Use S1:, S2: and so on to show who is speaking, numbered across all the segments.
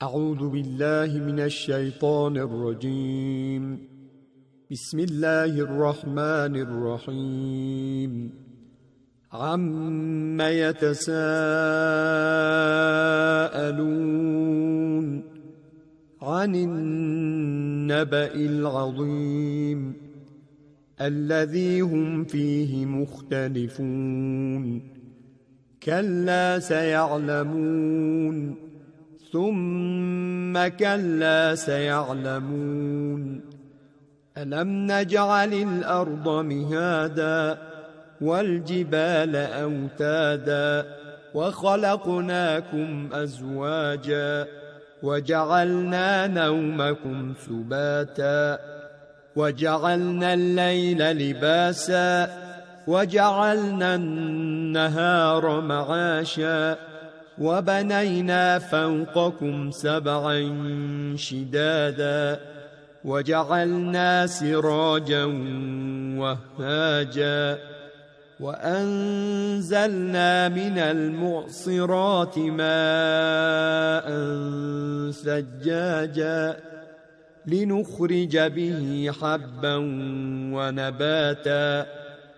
S1: أعوذ بالله من الشيطان الرجيم. بسم الله الرحمن الرحيم. عم يتساءلون عن النبأ العظيم الذي هم فيه مختلفون كلا سيعلمون ثم كلا سيعلمون ألم نجعل الأرض مهادا والجبال أوتادا وخلقناكم أزواجا وجعلنا نومكم سباتا وجعلنا الليل لباسا وجعلنا النهار معاشا وبنينا فوقكم سبعا شدادا وجعلنا سراجا وهاجا وأنزلنا من المعصرات ماء ثجاجا لنخرج به حبا ونباتا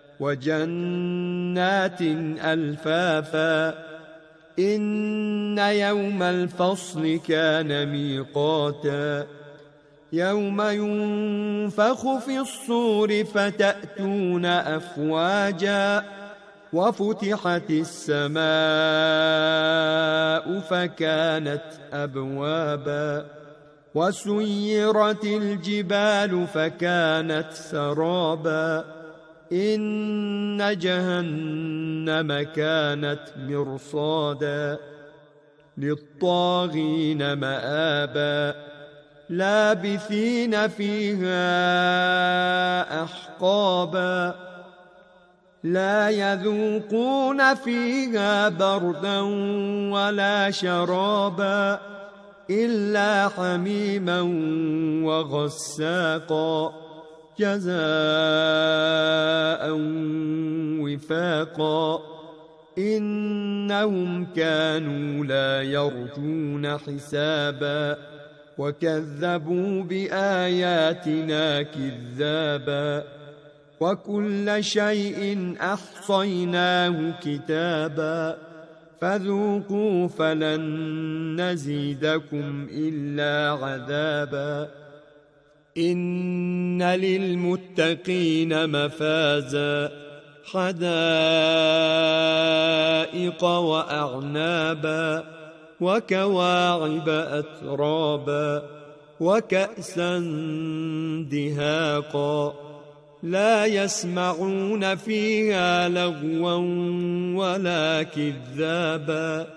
S1: وجنات ألفافا إن يوم الفصل كان ميقاتا يوم ينفخ في الصور فتأتون أفواجا وفتحت السماء فكانت أبوابا وسيرت الجبال فكانت سرابا إن جهنم كانت مرصادا للطاغين مآبا لابثين فيها أحقابا لا يذوقون فيها بردا ولا شرابا إلا حميما وغساقا جزاء وفاقا إنهم كانوا لا يرجون حسابا وكذبوا بآياتنا كذابا وكل شيء أحصيناه كتابا فذوقوا فلن نزيدكم إلا عذابا إن للمتقين مفازا حدائق وأعنابا وكواعب أترابا وكأسا دهاقا لا يسمعون فيها لغوا ولا كذابا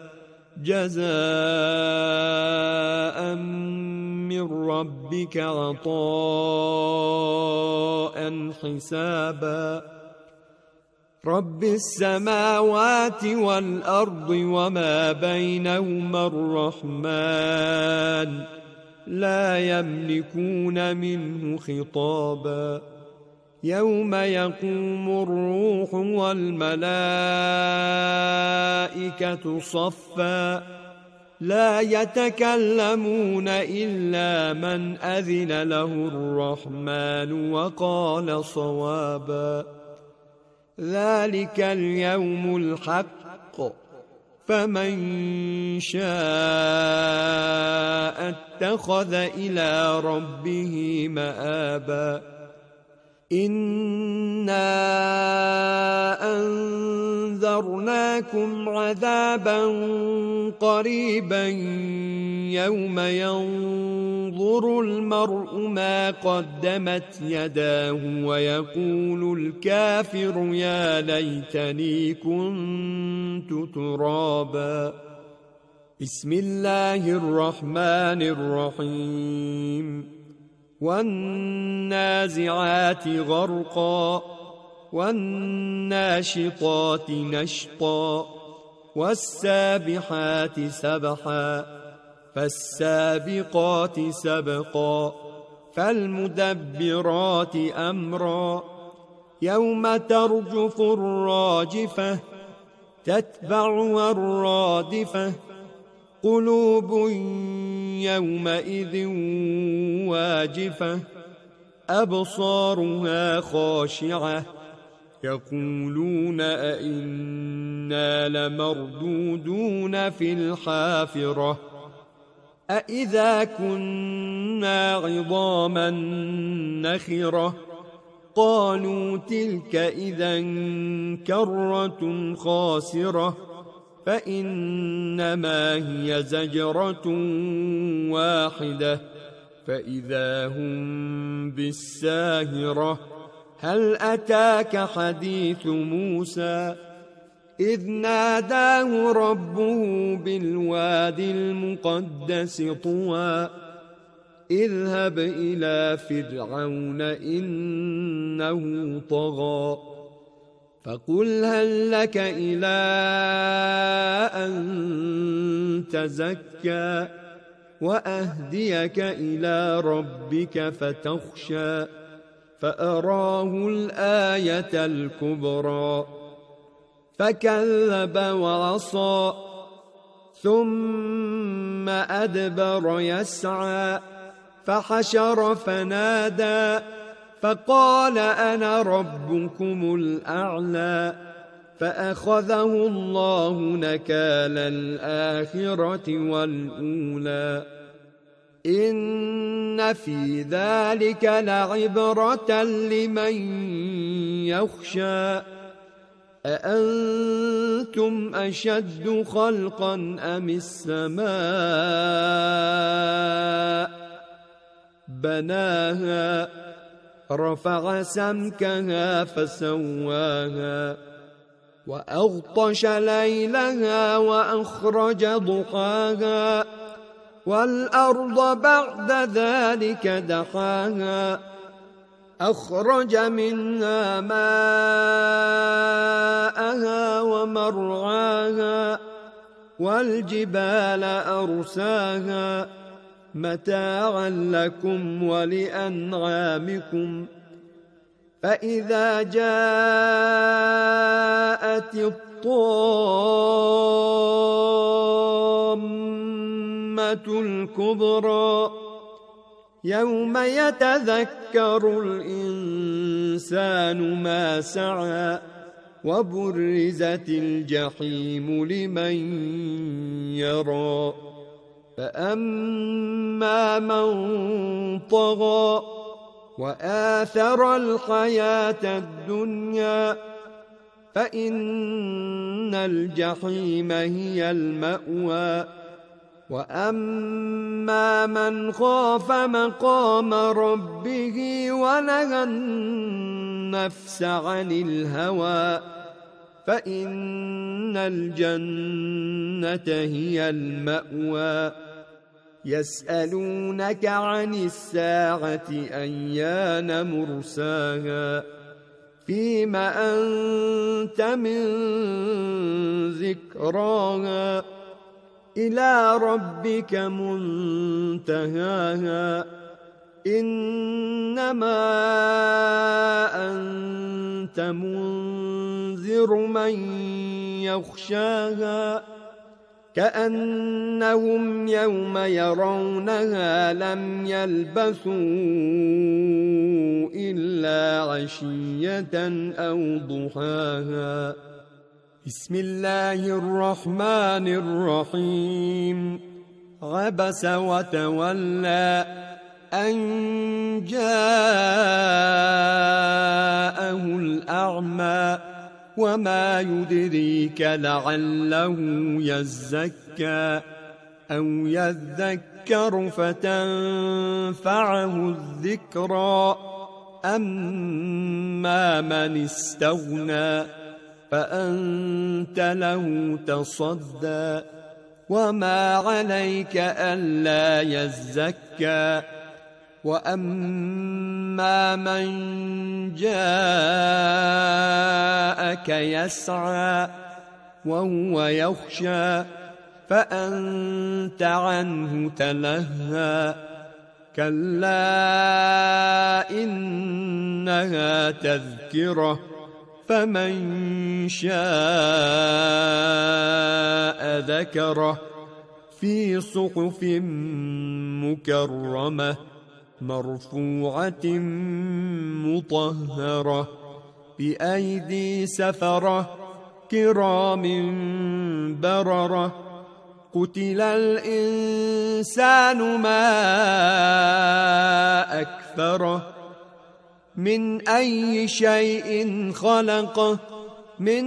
S1: جزاء من ربك عطاء حسابا رب السماوات والأرض وما بينهما الرحمن لا يملكون منه خطابا يوم يقوم الروح والملائكة صفا لا يتكلمون إلا من أذن له الرحمن وقال صوابا ذلك اليوم الحق فمن شاء اتخذ إلى ربه مآبا إنا أنذرناكم عذابا قريبا يوم ينظر المرء ما قدمت يداه ويقول الكافر يا ليتني كنت ترابا بسم الله الرحمن الرحيم والنازعات غرقا والناشطات نشطا والسابحات سبحا فالسابقات سبقا فالمدبرات أمرا يوم ترجف الراجفة تتبعها الرادفة قلوب يومئذ واجفة أبصارها خاشعة يقولون أئنا لمردودون في الحافرة أئذا كنا عظاما نخرة قالوا تلك إذا كرة خاسرة فإنما هي زجرة واحدة فإذا هم بالساهرة هل أتاك حديث موسى إذ ناداه ربه بالواد المقدس طوى اذهب إلى فرعون إنه طغى فقل هل لك إلى أن تزكى وأهديك إلى ربك فتخشى فأراه الآية الكبرى فكذب وعصى ثم أدبر يسعى فحشر فنادى فقال أنا ربكم الأعلى فأخذه الله نكال الآخرة والأولى إن في ذلك لعبرة لمن يخشى أأنتم أشد خلقا أم السماء بناها رفع سمكها فسواها وأغطش ليلها وأخرج ضحاها والأرض بعد ذلك دحاها أخرج منها ماءها ومرعاها والجبال أرساها متاعا لكم ولأنعامكم فإذا جاءت الطامة الكبرى يوم يتذكر الإنسان ما سعى وبرزت الجحيم لمن يرى فأما من طغى وآثر الحياة الدنيا فإن الجحيم هي المأوى وأما من خاف مقام ربه ونهى النفس عن الهوى فإن الجنة هي المأوى يسألونك عن الساعة أيان مرساها فيم أنت من ذكراها إلى ربك منتهاها إنما أنت منذر من يخشاها كأنهم يوم يرونها لم يلبثوا إلا عشية أو ضحاها بسم الله الرحمن الرحيم عبس وتولى أن جاءه الأعمى وما يدريك لعله يزكى أو يذكر فتنفعه الذكرى أما من استغنى فأنت له تصدى وما عليك ألا يزكى وأما من جاءك يسعى وهو يخشى فأنت عنه تلهى كلا إنها تذكرة فمن شاء ذكره في صحف مكرمة مرفوعة مطهرة بأيدي سفرة كرام بررة قتل الإنسان ما أكفره من أي شيء خلقه من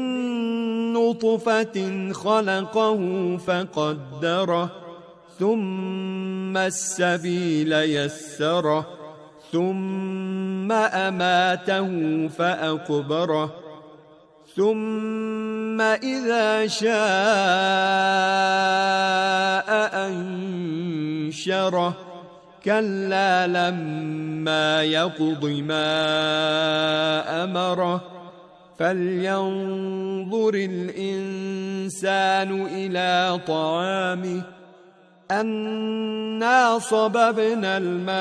S1: نطفة خلقه فقدره ثم السبيل يسره ثم أماته فأقبره ثم إذا شاء أنشره كلا لما يقض ما أمره فلينظر الإنسان إلى طعامه أنا صببنا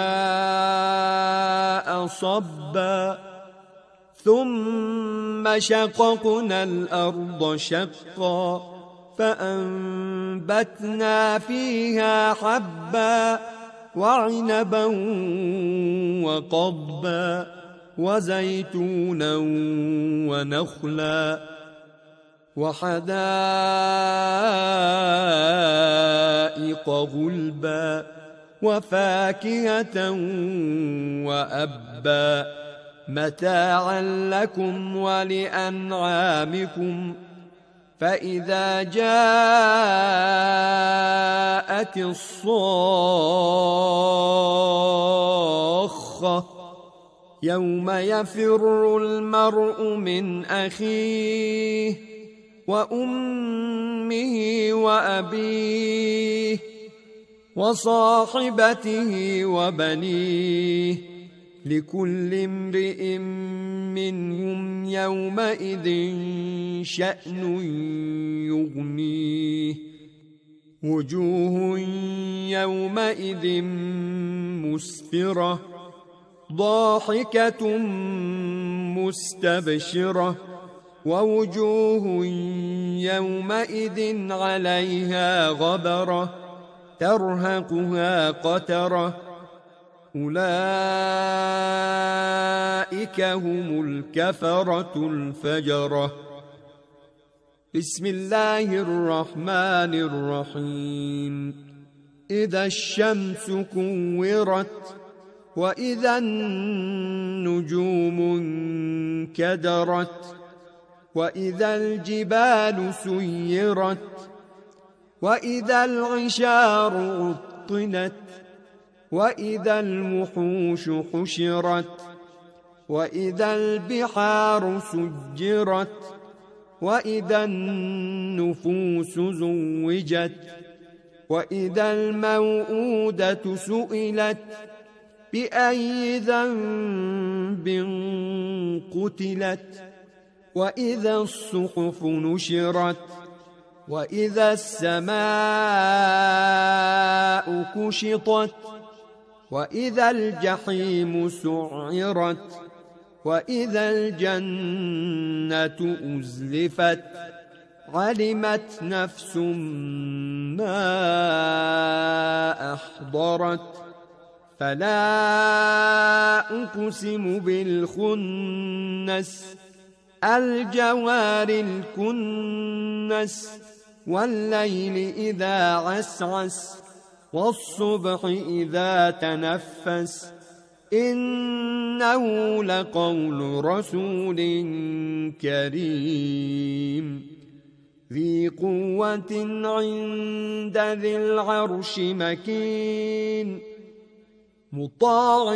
S1: الماء صبا ثم شققنا الأرض شقا فأنبتنا فيها حبا وعنبا وقضبا وزيتونا ونخلا وحدائق غلبا وفاكهة وأبا متاعا لكم ولأنعامكم فإذا جاءت الصاخة يوم يفر المرء من أخيه وأمه وأبيه وصاحبته وبنيه لكل امرئ منهم يومئذ شأن يغنيه وجوه يومئذ مسفرة ضاحكة مستبشرة ووجوه يومئذ عليها غبرة ترهقها قترة أولئك هم الكفرة الفجرة بسم الله الرحمن الرحيم إذا الشمس كورت وإذا النجوم انكدرت وإذا الجبال سيرت وإذا العشار عطلت وإذا الوحوش حشرت وإذا البحار سجرت وإذا النفوس زوجت وإذا الموءودة سئلت بأي ذنب قتلت وإذا الصحف نشرت وإذا السماء كشطت وإذا الجحيم سعرت وإذا الجنة أزلفت علمت نفس ما أحضرت فلا أقسم بالخنس الجوار الكنس والليل إذا عسعس والصبح إذا تنفس إنه لقول رسول كريم ذي قوة عند ذي العرش مكين مطاع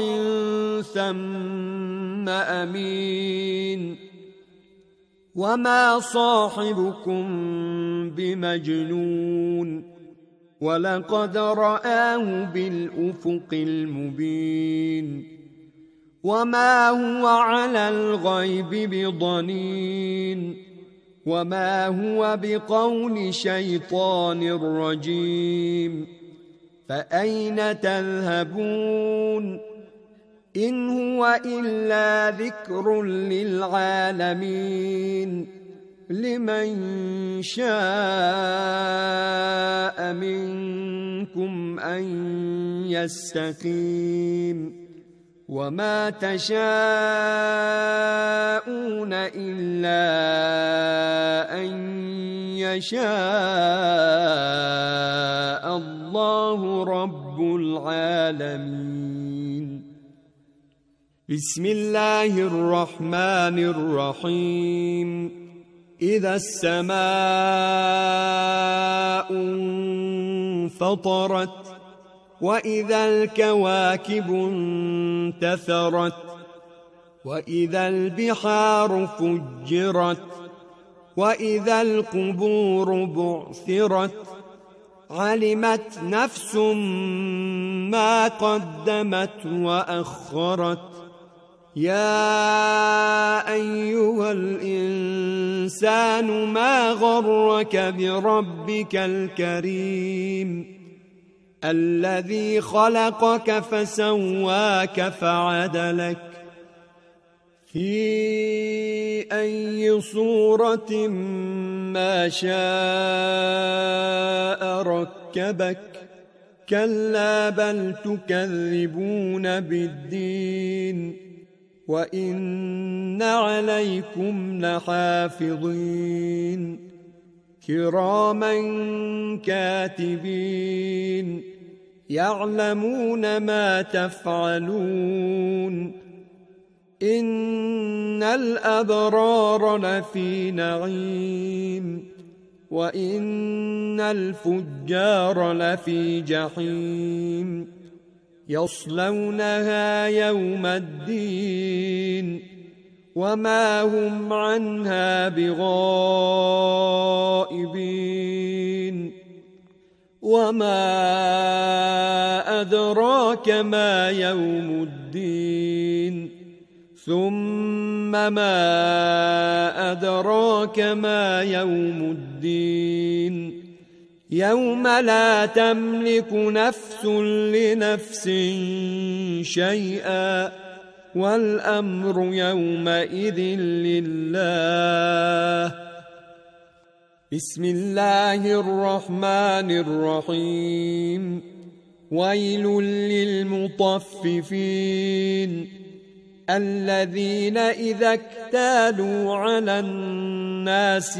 S1: ثم أمين وما صاحبكم بمجنون ولقد رآه بالأفق المبين وما هو على الغيب بضنين وما هو بقول شيطان رجيم فأين تذهبون إن هو إلا ذكر للعالمين لمن شاء منكم أن يستقيم وما تشاءون إلا أن يشاء الله رب العالمين. بسم الله الرحمن الرحيم. إذا السماء انفطرت وإذا الكواكب انتثرت وإذا البحار فجرت وإذا القبور بعثرت علمت نفس ما قدمت وأخرت. يا أيها الإنسان ما غرك بربك الكريم الذي خلقك فسواك فعدلك في أي صورة ما شاء ركبك. كلا بل تكذبون بالدين وإن عليكم لحافظين كراما كاتبين يعلمون ما تفعلون. إن الأبرار لفي نعيم وإن الفجار لفي جحيم يصلونها يوم الدين وما هم عنها بغائبين. وما أدراك ما يوم الدين ثم ما أدراك ما يوم الدين يوم لا تملك نفس لنفس شيئا والأمر يومئذ لله. بسم الله الرحمن الرحيم. ويل للمطففين الذين إذا اكتالوا على الناس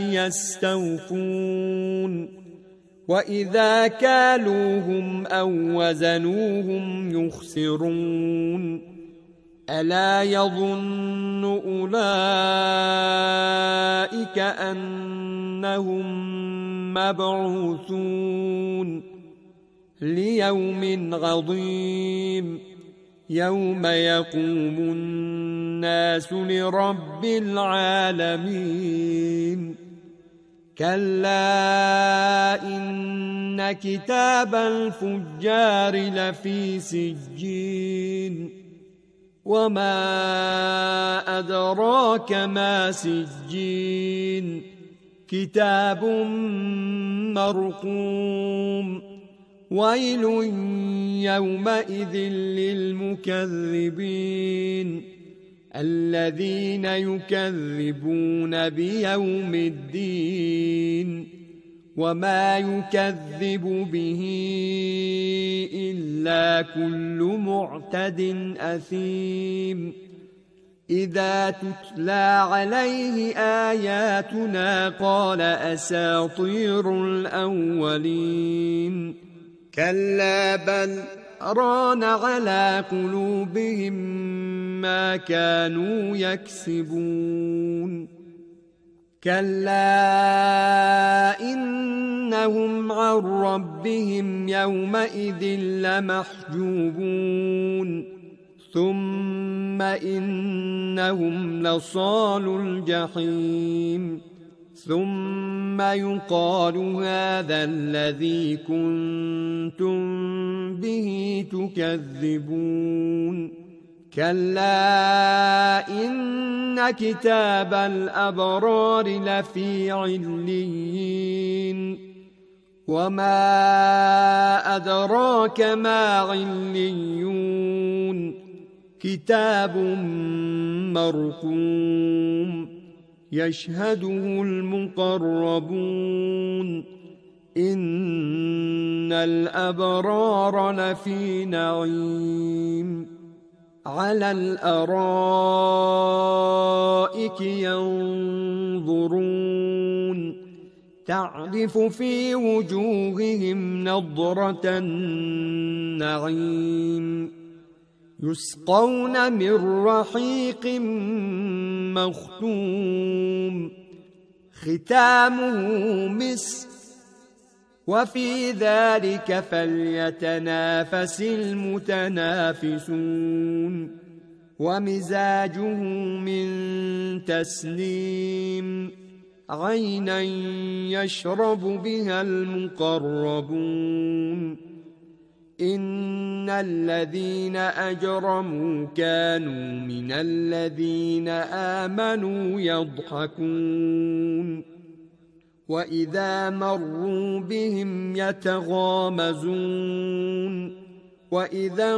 S1: يستوفون وإذا كالوهم أو وزنوهم يخسرون. ألا يظن أولئك أنهم مبعوثون ليوم عظيم يوم يقوم الناس لرب العالمين. كلا إن كتاب الفجار لفي سجين وما أدراك ما سجين كتاب مرقوم. ويل يومئذ للمكذبين الذين يكذبون بيوم الدين وما يكذب به إلا كل معتد أثيم. إذا تتلى عليه آياتنا قال أساطير الأولين. كلا بل ران على قلوبهم ما كانوا يكسبون. كلا إنهم عن ربهم يومئذ لمحجوبون ثم إنهم لصالو الجحيم. ثم يقال هذا الذي كنتم به تكذبون. كلا إن كتاب الأبرار لفي عليين وما أدراك ما عليون كتاب مرقوم يشهده المقربون إن الأبرار لفي نعيم على الأرائك ينظرون تعرف في وجوههم نضرة النعيم يسقون من رحيق مختوم ختامه مسك وفي ذلك فليتنافس المتنافسون ومزاجه من تسنيم عينا يشرب بها المقربون إن الذين أجرموا كانوا من الذين آمنوا يضحكون وإذا مروا بهم يتغامزون وإذا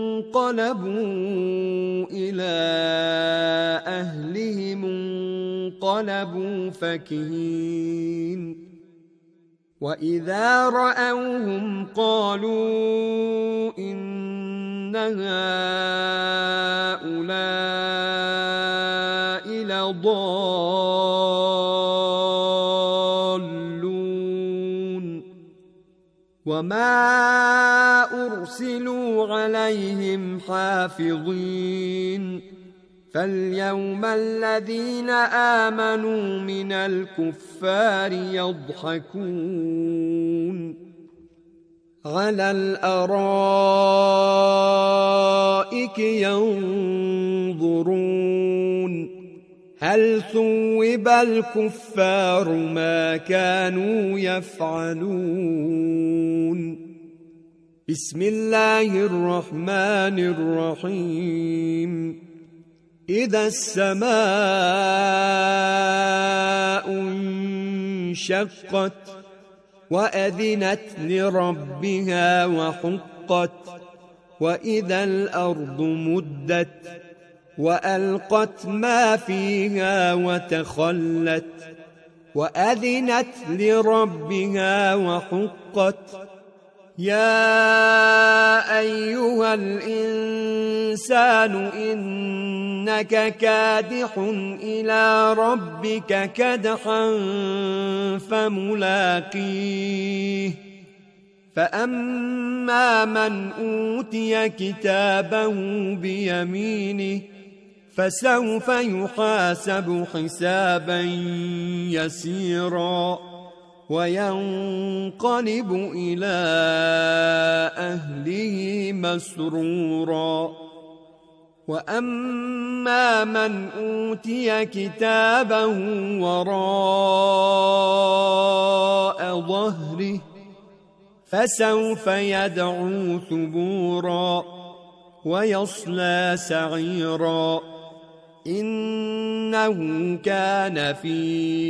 S1: انقلبوا إلى أهلهم انقلبوا فكهين وإذا رأوهم قالوا إن هؤلاء لضالون وما أرسلوا عليهم حافظين فاليوم الذين آمنوا من الكفار يضحكون على الأرائك ينظرون هل ثوب الكفار ما كانوا يفعلون بسم الله الرحمن الرحيم إذا السماء انشقت وأذنت لربها وحقت وإذا الأرض مدت وألقت ما فيها وتخلت وأذنت لربها وحقت يا أيها الإنسان إنك كادح إلى ربك كدحا فملاقيه فأما من أوتي كتابه بيمينه فسوف يحاسب حسابا يسيرا وينقلب إلى أهله مسرورا وأما من أوتي كتابه وراء ظهره فسوف يدعو ثبورا ويصلى سعيرا إنه كان في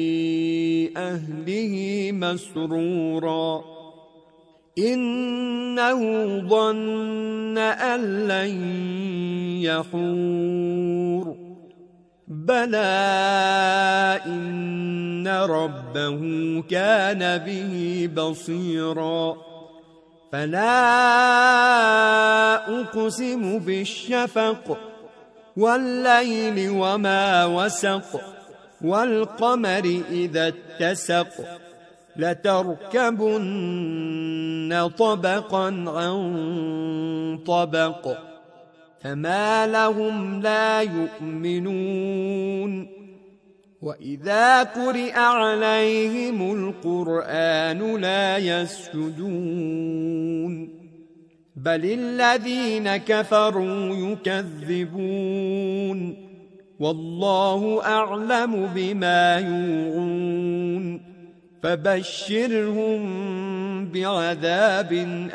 S1: أهله مسرورا إنه ظن أن لن يحور بلى إن ربه كان به بصيرا فلا أقسم بالشفق والليل وما وسق والقمر إذا اتسق لتركبن طبقا عن طبق فما لهم لا يؤمنون وإذا قرئ عليهم القرآن لا يسجدون بل الذين كفروا يكذبون والله أعلم بما يوعون فبشرهم بعذاب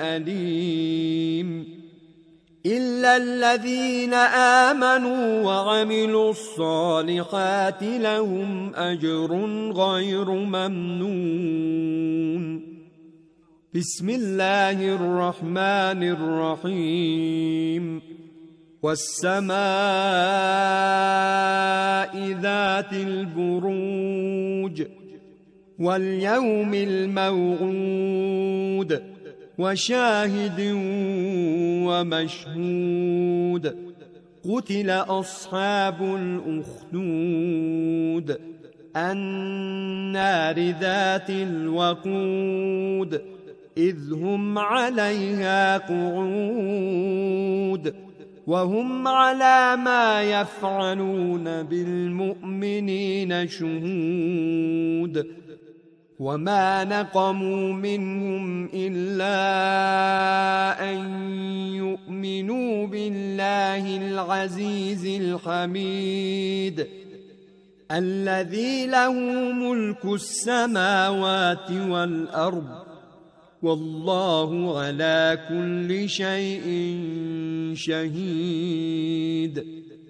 S1: أليم إلا الذين آمنوا وعملوا الصالحات لهم أجر غير ممنون بسم الله الرحمن الرحيم والسماء ذات البروج واليوم الموعود وشاهد ومشهود قتل أصحاب الأخدود النار ذات الوقود إذ هم عليها قعود وهم على ما يفعلون بالمؤمنين شهود وما نقموا منهم إلا أن يؤمنوا بالله العزيز الحميد الذي له ملك السماوات والأرض والله على كل شيء شهيد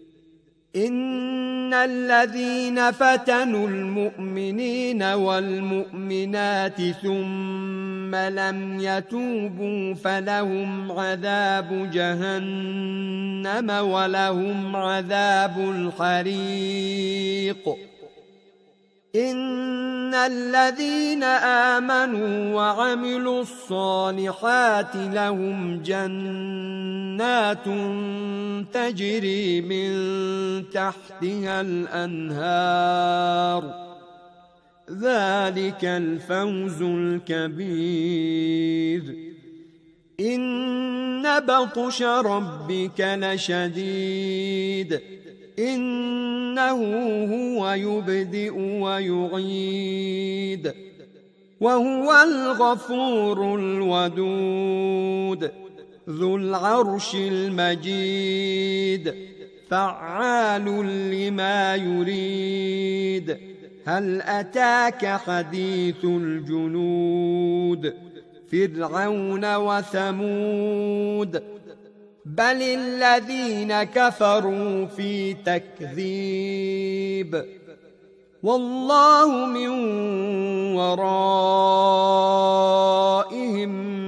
S1: إن الذين فتنوا المؤمنين والمؤمنات ثم لم يتوبوا فلهم عذاب جهنم ولهم عذاب الحريق إن الذين آمنوا وعملوا الصالحات لهم جنات تجري من تحتها الأنهار ذلك الفوز الكبير إن بطش ربك لشديد إنه هو يبدئ ويعيد وهو الغفور الودود ذو العرش المجيد فعال لما يريد هل أتاك حديث الجنود فرعون وثمود بل الذين كفروا في تكذيب والله من ورائهم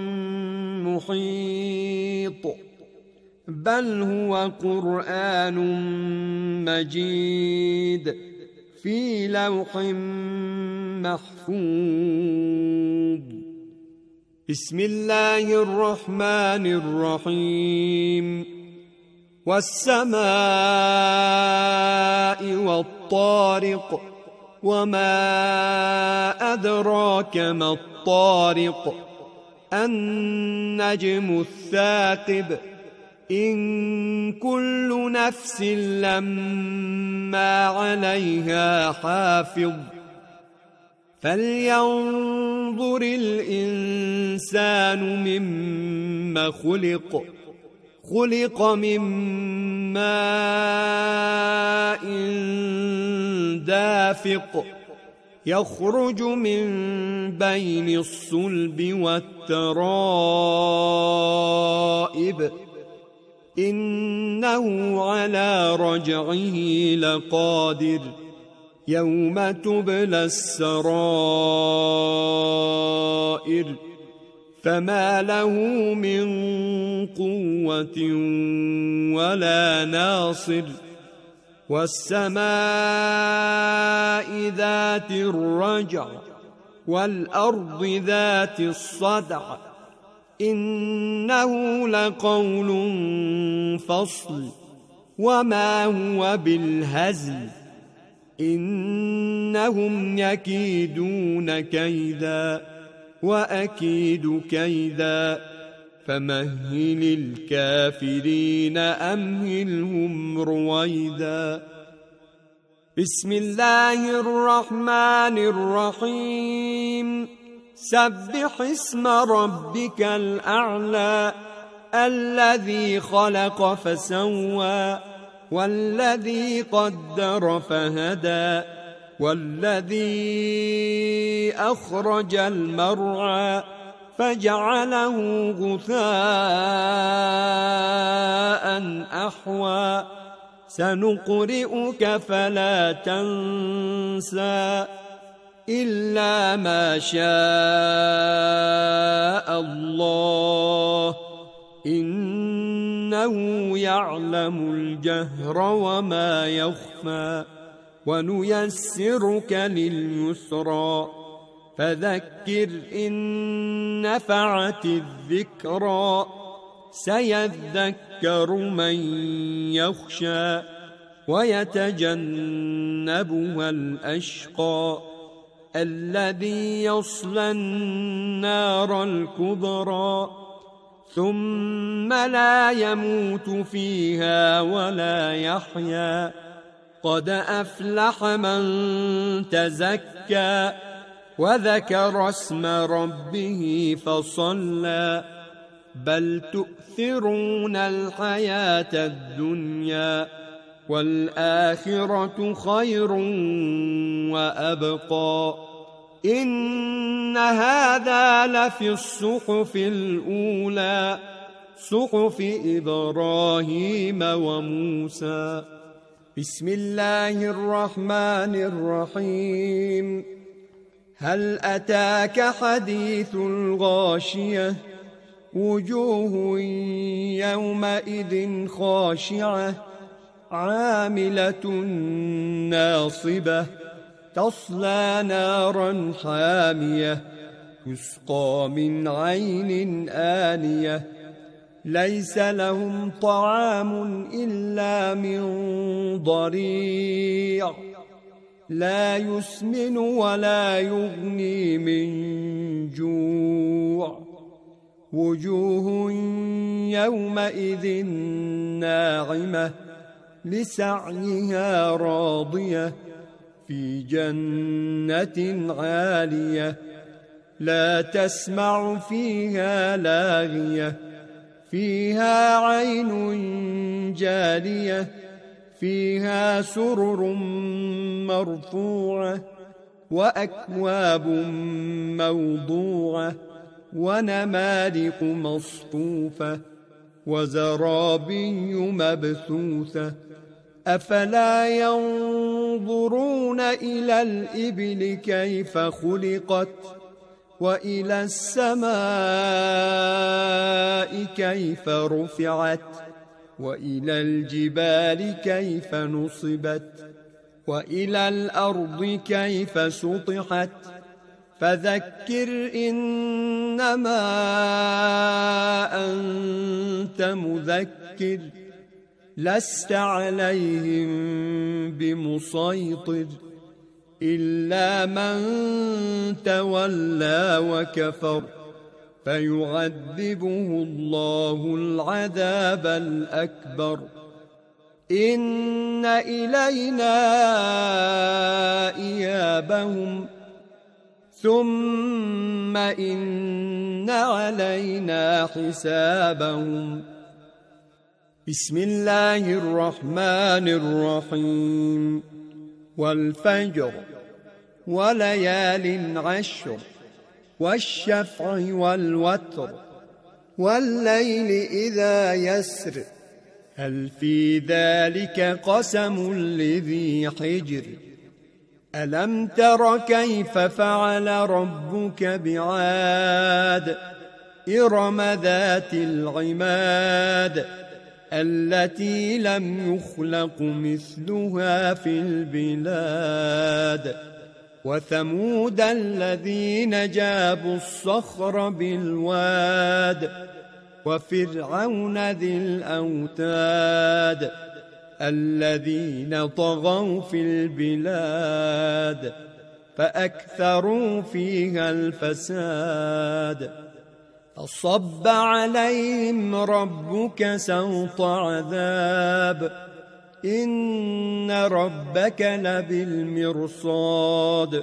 S1: محيط بل هو قرآن مجيد في لوح محفوظ بسم الله الرحمن الرحيم والسماء والطارق وما أدراك ما الطارق النجم الثاقب إن كل نفس لما عليها حافظ فلينظر الإنسان مما خلق من ماء دافق يخرج من بين الصلب والترائب إنه على رجعه لقادر يوم تبلى السرائر فما له من قوة ولا ناصر والسماء ذات الرجع والأرض ذات الصدع إنه لقول فصل وما هو بالهزل إنهم يكيدون كيدا وأكيد كيدا فمهل الكافرين أمهلهم رويدا بسم الله الرحمن الرحيم سبح اسم ربك الأعلى الذي خلق فسوى والذي قدر فهدى والذي أخرج المرعى فجعله غثاء أحوى سنقرئك فلا تنسى إلا ما شاء الله إنه يعلم الجهر وما يخفى ونيسرك لليسرى فذكر إن نفعت الذكرى سيذكر من يخشى ويتجنبها الأشقى الذي يصلى النار الكبرى ثم لا يموت فيها ولا يحيا قد أفلح من تزكى وذكر اسم ربه فصلى بل تؤثرون الحياة الدنيا والآخرة خير وأبقى إن هذا لفي الصحف الأولى صحف إبراهيم وموسى بسم الله الرحمن الرحيم هل أتاك حديث الغاشية وجوه يومئذ خاشعة عاملة ناصبة تصلى نارا حامية تسقى من عين آنية ليس لهم طعام إلا من ضريع لا يسمن ولا يغني من جوع وجوه يومئذ ناعمة لسعيها راضية في جنة عالية لا تسمع فيها لاغية فيها عين جارية فيها سرر مرفوعة وأكواب موضوعة ونمارق مصفوفة وزرابي مبثوثة أفلا ينظرون إلى الإبل كيف خلقت وإلى السماء كيف رفعت وإلى الجبال كيف نصبت وإلى الأرض كيف سطحت فذكر إنما أنت مذكر لست عليهم بمسيطر إلا من تولى وكفر فيعذبه الله العذاب الأكبر إن إلينا إيابهم ثم إن علينا حسابهم بسم الله الرحمن الرحيم والفجر وليال عشر والشفع والوتر والليل إذا يسر هل في ذلك قسم لذي حجر ألم تر كيف فعل ربك بعاد إرم ذات العماد التي لم يخلق مثلها في البلاد وثمود الذين جابوا الصخر بالواد وفرعون ذي الأوتاد الذين طغوا في البلاد فأكثروا فيها الفساد فصب عليهم ربك سوط عذاب إن ربك لبالمرصاد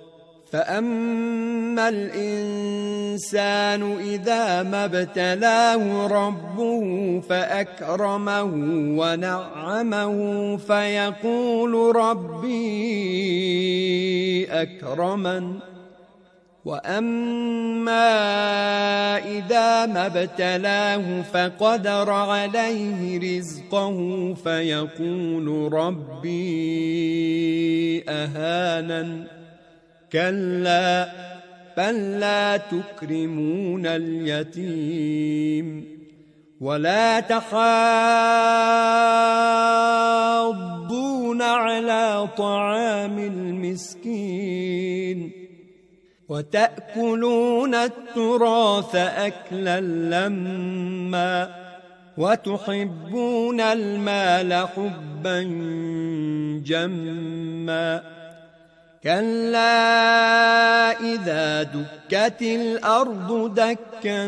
S1: فأما الإنسان إذا ما ابتلاه ربه فأكرمه ونعمه فيقول ربي أكرمن وأما إذا ما ابتلاه فقدر عليه رزقه فيقول ربي أهانن كلا بل لا تكرمون اليتيم ولا تحاضون على طعام المسكين وتأكلون التراث أكلا لما وتحبون المال حبا جما كلا إذا دكت الأرض دكا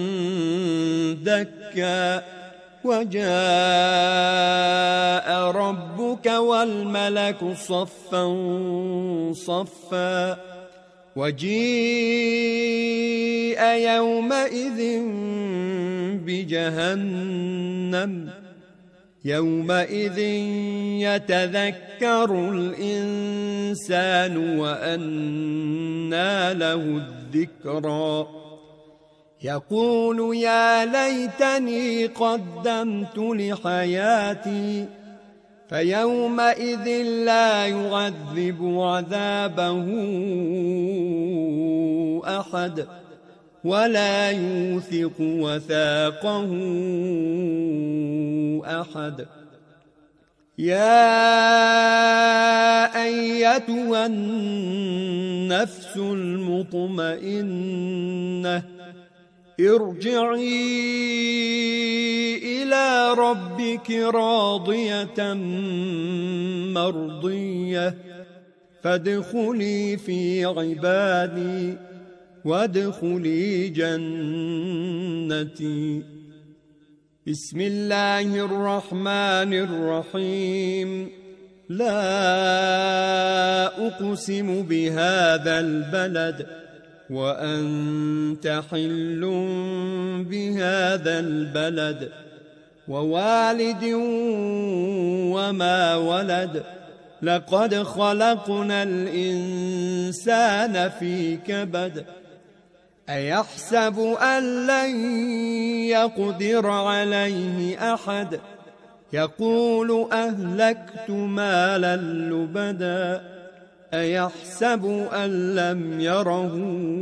S1: دكا وجاء ربك والملك صفا صفا وجيء يومئذ بجهنم يومئذ يتذكر الإنسان وأنى له الذكرى يقول يا ليتني قدمت لحياتي فيومئذ لا يعذب عذابه أحد ولا يوثق وثاقه أحد يا أيتها النفس المطمئنة ارجعي إلى ربك راضية مرضية فادخلي في عبادي وادخلي جنتي. بسم الله الرحمن الرحيم. لا أقسم بهذا البلد وأنت حل بهذا البلد ووالد وما ولد لقد خلقنا الإنسان في كبد أيحسب أن لن يقدر عليه أحد يقول أهلكت مالا لبدا أيحسب أن لم يره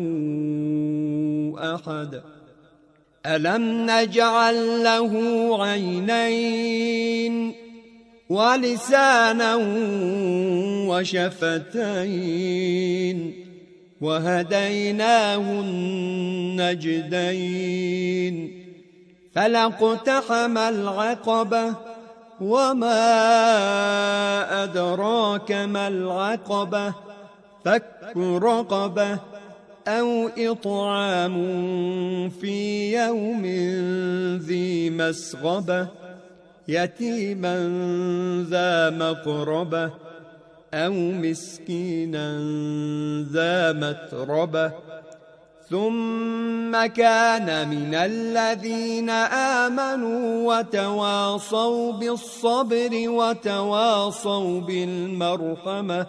S1: أحد ألم نجعل له عينين ولسانا وشفتين وهديناه النجدين فلاقتحم العقبة وما أدراك ما العقبة فك رقبة أو إطعام في يوم ذي مسغبة يتيما ذا مقربة أو مسكينا ذا متربة ثم كان من الذين آمنوا وتواصوا بالصبر وتواصوا بالمرحمة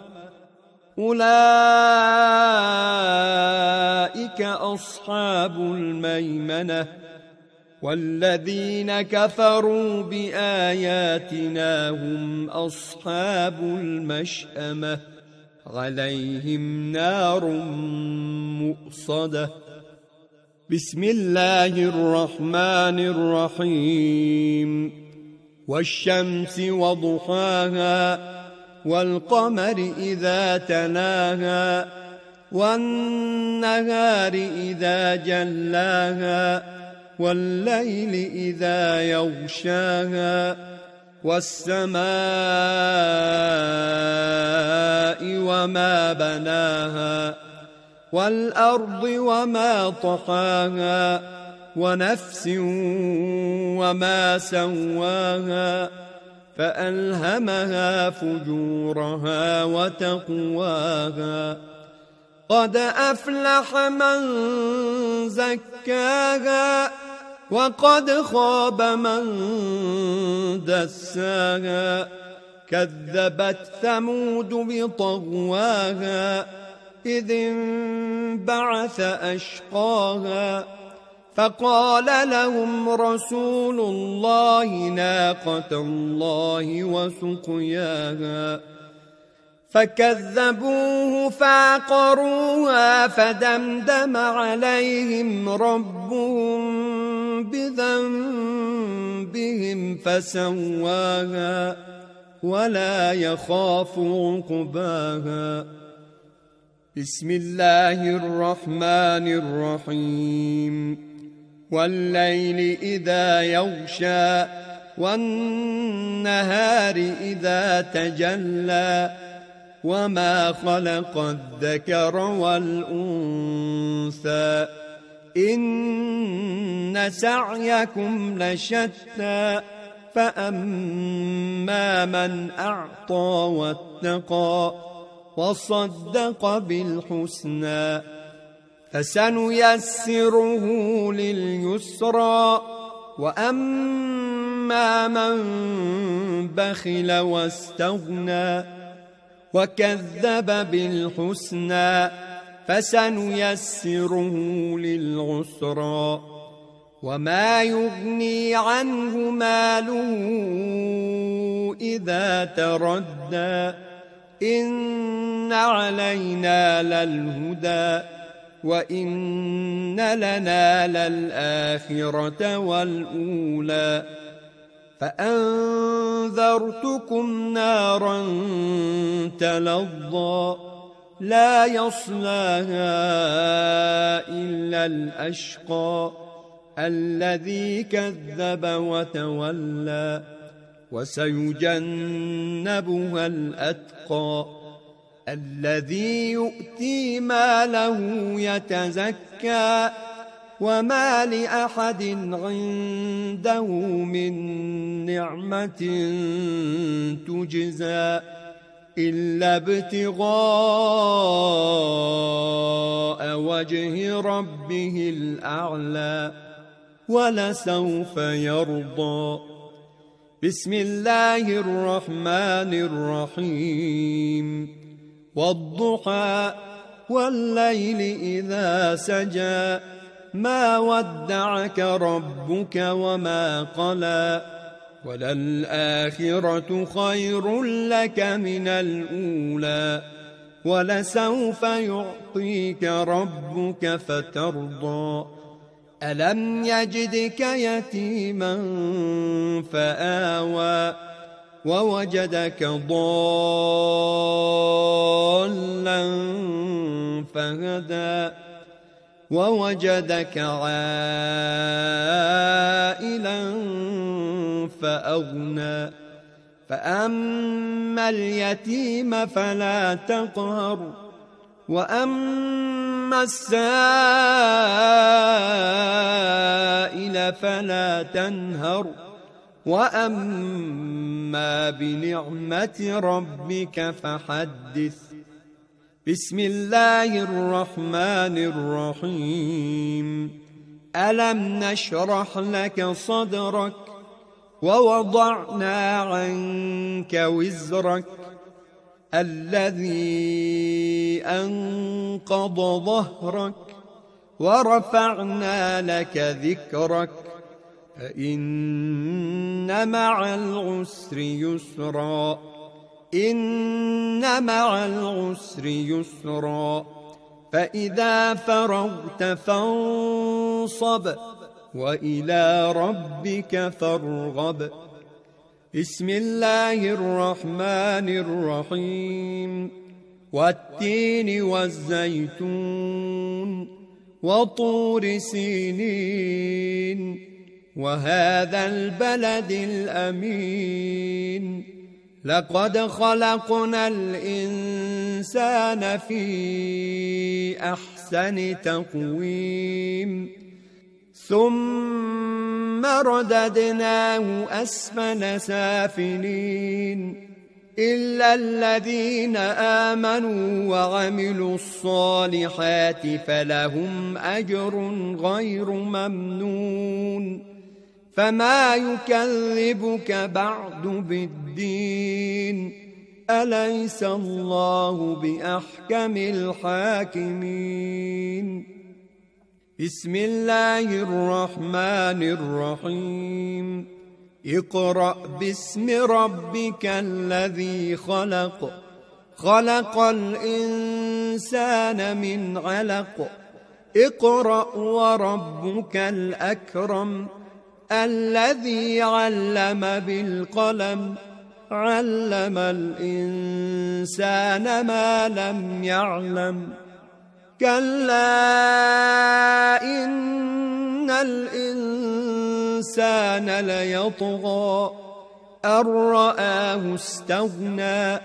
S1: أولئك أصحاب الميمنة والذين كفروا بآياتنا هم أصحاب المشأمة عليهم نار مؤصدة. بسم الله الرحمن الرحيم. والشمس وضحاها والقمر إذا تلاها والنهار إذا جلاها والليل إذا يغشاها والسماء وما بناها والأرض وما طحاها ونفس وما سواها فألهمها فجورها وتقواها قد أفلح من زكاها وقد خاب من دساها كذبت ثمود بطغواها إذ انبعث أشقاها فقال لهم رسول الله ناقة الله وسقياها فكذبوه فعقروها فدمدم عليهم ربهم بذنبهم فسواها ولا يخاف عقباها. بسم الله الرحمن الرحيم. والليل إذا يغشى والنهار إذا تجلى وما خلق الذكر والأنثى إن سعيكم لشتى فأما من أعطى واتقى وصدق بالحسنى فسنيسره لليسرى وأما من بخل واستغنى وكذب بالحسنى فسنيسره للعسرى وما يغني عنه ماله إذا تردى إن علينا للهدى وإن لنا للآخرة والأولى فأنذرتكم نارا تلظى لا يصلاها إلا الأشقى الذي كذب وتولى وسيجنبها الأتقى الذي يؤتي ماله يتزكى وما لأحد عنده من نعمة تجزى إلا ابتغاء وجه ربه الأعلى ولسوف يرضى. بسم الله الرحمن الرحيم. والضحى والليل إذا سجى ما ودعك ربك وما قلى وللآخرة خير لك من الأولى ولسوف يعطيك ربك فترضى ألم يجدك يتيما فآوى ووجدك ضالا فهدى ووجدك عائلا فأغنى فأما اليتيم فلا تقهر وأما السائل فلا تنهر وأما بنعمة ربك فحدث. بسم الله الرحمن الرحيم. ألم نشرح لك صدرك ووضعنا عنك وزرك الذي أنقض ظهرك ورفعنا لك ذكرك فإن مع العسر يسرا إن مع العسر يسرا فإذا فرغت فانصب وإلى ربك فارغب. بسم الله الرحمن الرحيم. والتين والزيتون وطور سينين وهذا البلد الأمين لقد خلقنا الإنسان في أحسن تقويم ثم رددناه أسفل سافلين إلا الذين آمنوا وعملوا الصالحات فلهم أجر غير ممنون فما يكذبك بعد بالدين أليس الله بأحكم الحاكمين. بسم الله الرحمن الرحيم. اقرأ باسم ربك الذي خلق خلق الإنسان من علق اقرأ وربك الأكرم الذي علم بالقلم علم الإنسان ما لم يعلم كلا إن الإنسان ليطغى أن رآه استغنى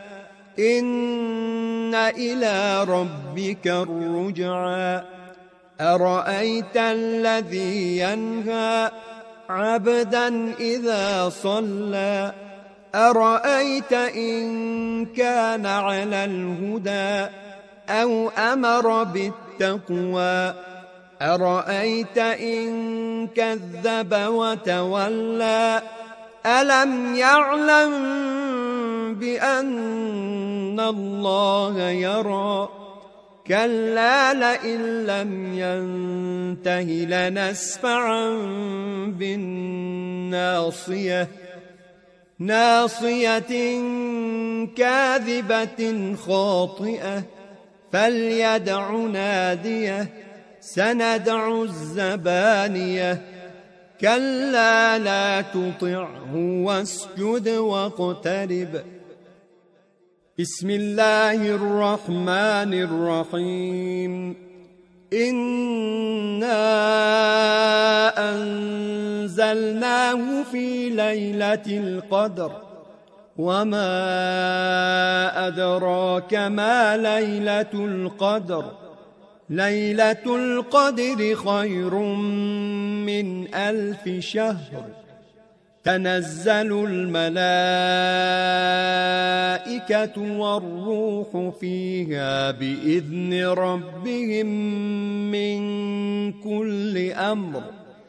S1: إن إلى ربك الرجعى أرأيت الذي ينهى عبدا إذا صلى أرأيت إن كان على الهدى أو أمر بالتقوى أرأيت إن كذب وتولى ألم يعلم بأن الله يرى كلا لئن لم ينته لنسفعا بالناصية ناصية كاذبة خاطئة فليدع ناديه سندع الزبانية كلا لا تطعه واسجد واقترب. بسم الله الرحمن الرحيم. إنا أنزلناه في ليلة القدر وما أدراك ما ليلة القدر ليلة القدر خير من 1000 شهر تنزل الملائكة والروح فيها بإذن ربهم من كل أمر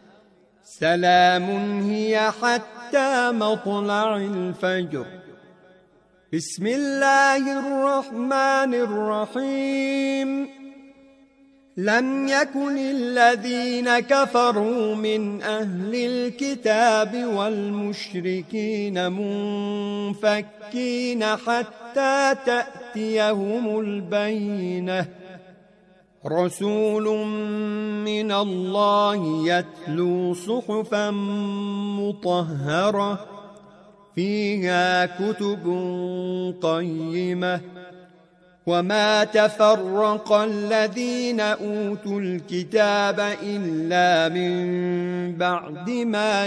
S1: سلام هي حتى مطلع الفجر. بسم الله الرحمن الرحيم. لم يكن الذين كفروا من أهل الكتاب والمشركين منفكين حتى تأتيهم البينة رسول من الله يتلو صحفا مطهرة فيها كتب قيمة وما تفرق الذين أوتوا الكتاب إلا من بعد ما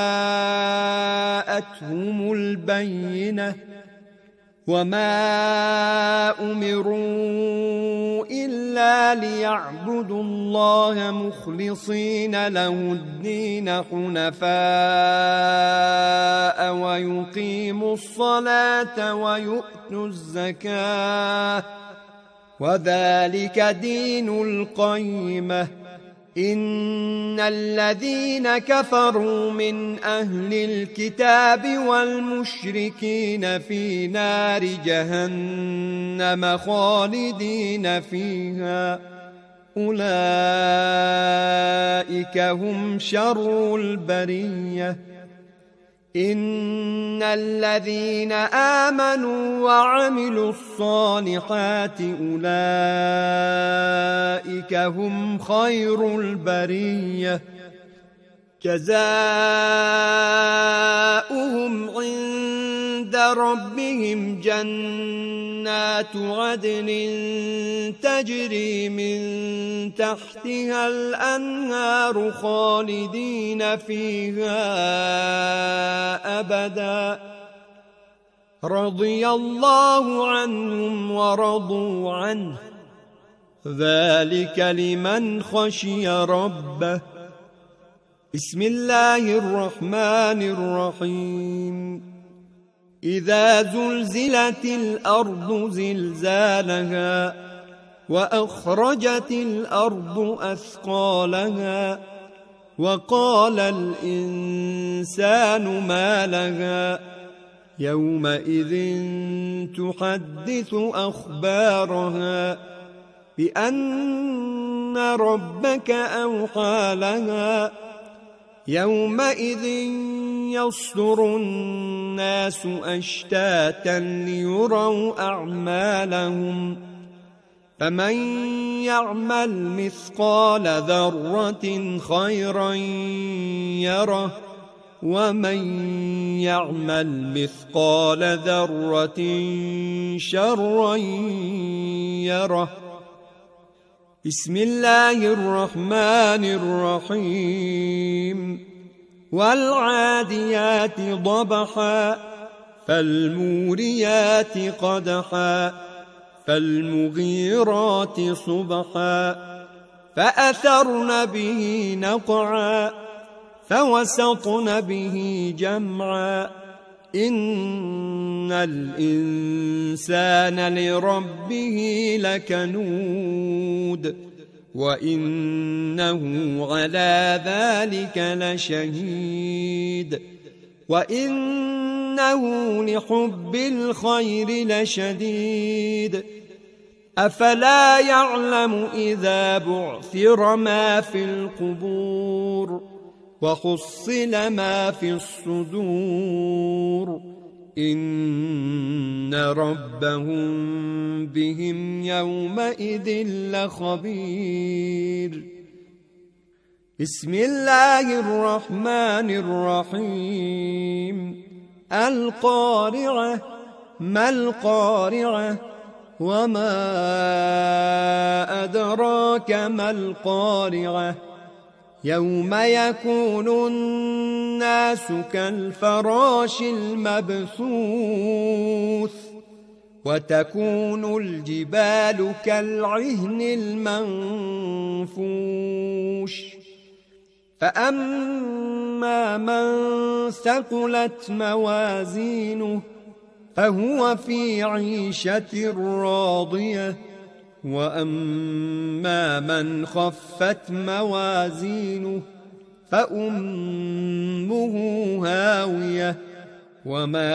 S1: جاءتهم البينة وما أمروا إلا ليعبدوا الله مخلصين له الدين حنفاء ويقيموا الصلاة ويؤتوا الزكاة وذلك دين القيمة. إن الذين كفروا من أهل الكتاب والمشركين في نار جهنم خالدين فيها أولئك هم شر البرية. إن الذين آمنوا وعملوا الصالحات أولئك هم خير البرية جزاؤهم عند ربهم جنات عدن تجري من تحتها الأنهار خالدين فيها أبدا رضي الله عنهم ورضوا عنه ذلك لمن خشي ربه. بسم الله الرحمن الرحيم. إذا زلزلت الأرض زلزالها وأخرجت الأرض أثقالها وقال الإنسان ما لها يومئذ تحدث أخبارها بأن ربك أوحى لها يومئذ يصدر الناس أشتاتا ليروا أعمالهم فمن يعمل مثقال ذرة خيرا يره ومن يعمل مثقال ذرة شرا يره. بسم الله الرحمن الرحيم. والعاديات ضبحا فالموريات قدحا فالمغيرات صبحا فأثرن به نقعا فوسطن به جمعا. إن الإنسان لربه لكنود وإنه على ذلك لشهيد وإنه لحب الخير لشديد. أفلا يعلم إذا بعثر ما في القبور وحصل ما في الصدور إن ربهم بهم يومئذ لخبير. بسم الله الرحمن الرحيم. القارعة ما القارعة وما أدراك ما القارعة يوم يكون الناس كالفراش المبثوث وتكون الجبال كالعهن المنفوش. فأما من ثقلت موازينه فهو في عيشة راضية وأما من خفت موازينه فأمه هاوية وما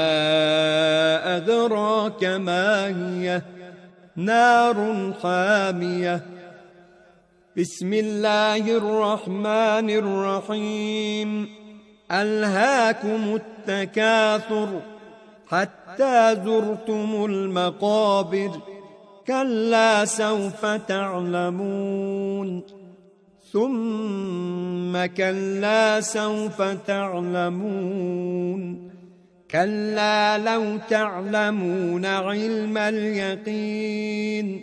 S1: أدراك ما هي نار حامية. بسم الله الرحمن الرحيم. ألهاكم التكاثر حتى زرتم المقابر كلا سوف تعلمون ثم كلا سوف تعلمون كلا لو تعلمون علم اليقين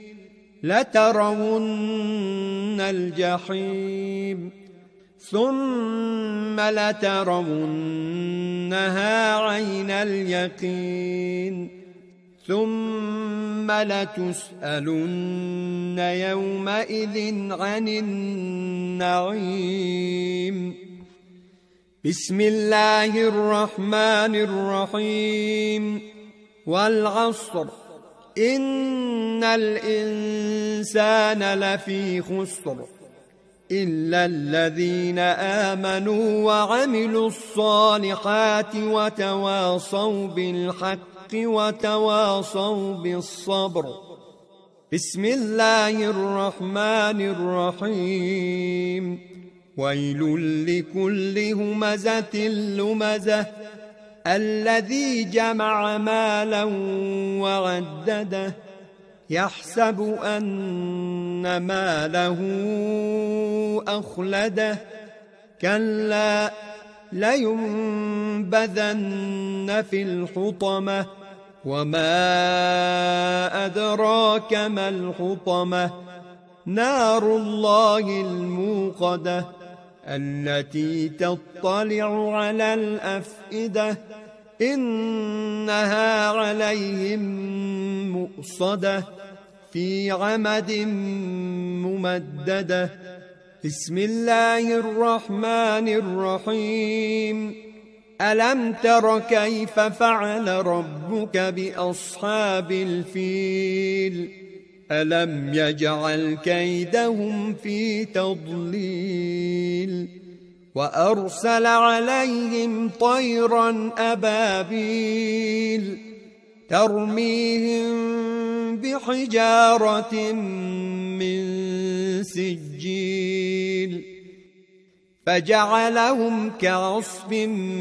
S1: لترون الجحيم ثم لترونها عين اليقين ثم لتسألن يومئذ عن النعيم. بسم الله الرحمن الرحيم. والعصر إن الإنسان لفي خسر إلا الذين آمنوا وعملوا الصالحات وتواصوا بالحق وتواصوا بالصبر. بسم الله الرحمن الرحيم. ويل لكل همزة لمزة الذي جمع مالا وعدده يحسب أن ماله أخلده كلا لينبذن في الحطمة وما أدراك ما الحطمة نار الله الموقدة التي تطلع على الأفئدة إنها عليهم مؤصدة في عمد ممددة. بسم الله الرحمن الرحيم. ألم تر كيف فعل ربك بأصحاب الفيل ألم يجعل كيدهم في تضليل وأرسل عليهم طيرا أبابيل ترميهم بحجارة من سجيل فجعلهم كعصف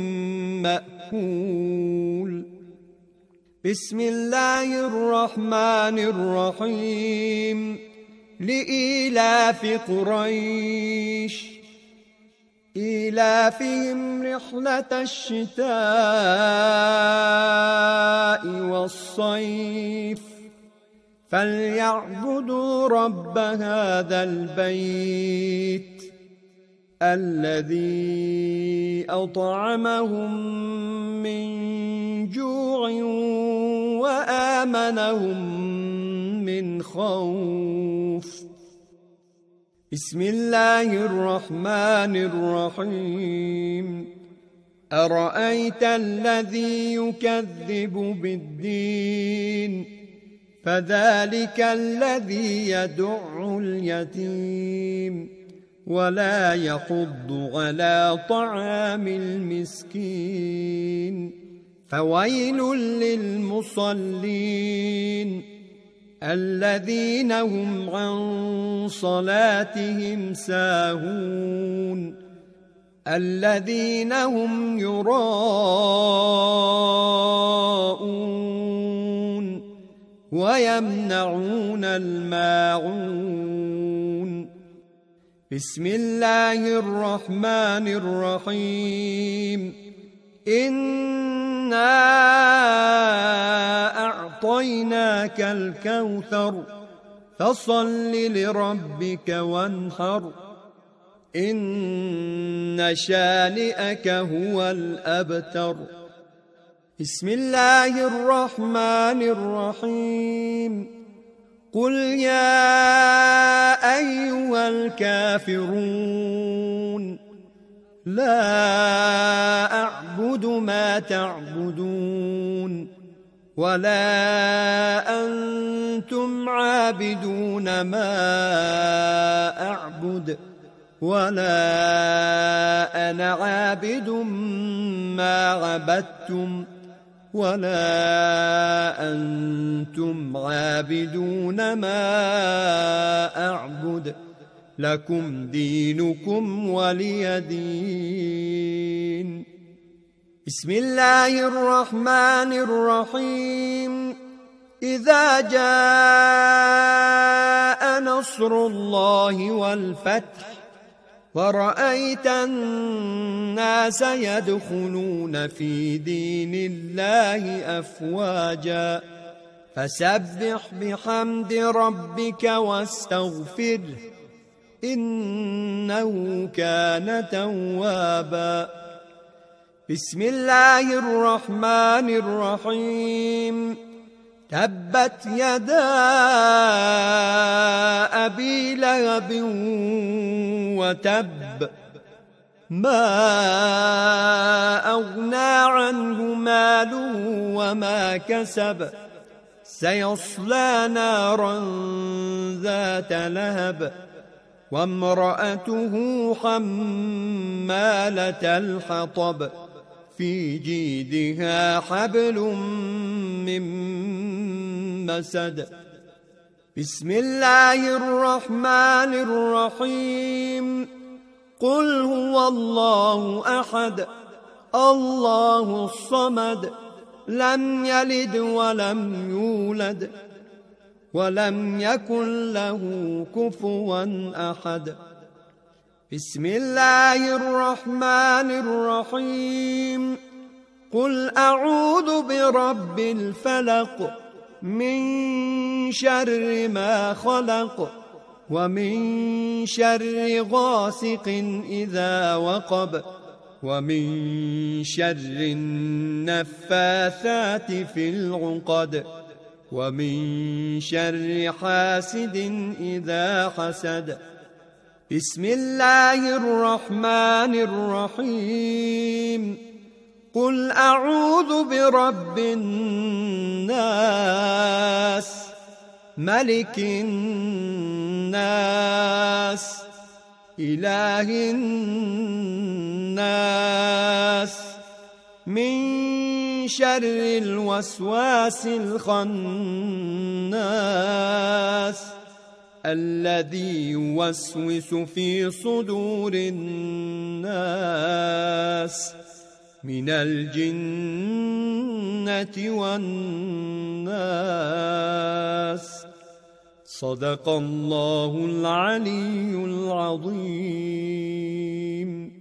S1: مأكول. بسم الله الرحمن الرحيم. لإيلاف قريش إيلافهم رحلة الشتاء والصيف فليعبدوا رب هذا البيت الذي أطعمهم من جوع وآمنهم من خوف. بسم الله الرحمن الرحيم. أرأيت الذي يكذب بالدين فذلك الذي يدع اليتيم ولا يحض على طعام المسكين فويل للمصلين الذين هم عن صلاتهم ساهون الذين هم يراءون ويمنعون الماعون. بسم الله الرحمن الرحيم. إنا أعطيناك الكوثر فصل لربك وانحر إن شانئك هو الأبتر. بسم الله الرحمن الرحيم. قل يا أيها الكافرون لا أعبد ما تعبدون ولا أنتم عابدون ما أعبد ولا أنا عابد ما عبدتم ولا أنتم عابدون ما أعبد لكم دينكم ولي دين. بسم الله الرحمن الرحيم. إذا جاء نصر الله والفتح ورأيت الناس يدخلون في دين الله أفواجا فسبح بحمد ربك واستغفره إنه كان توابا. بسم الله الرحمن الرحيم. تبت يدا أبي لهب وتب ما أغنى عنه ماله وما كسب سيصلى نارا ذات لهب وامرأته حمالة الحطب في جيدها حبل من مسد. بسم الله الرحمن الرحيم. قل هو الله أحد الله الصمد لم يلد ولم يولد ولم يكن له كفوا أحد. بسم الله الرحمن الرحيم. قل أعوذ برب الفلق من شر ما خلق ومن شر غاسق إذا وقب ومن شر النفاثات في العقد ومن شر حاسد إذا حسد. بسم الله الرحمن الرحيم. قل أعوذ برب الناس ملك الناس إله الناس من شر الوسواس الخناس الذي يوسوس في صدور الناس من الجنة والناس. صدق الله العلي العظيم.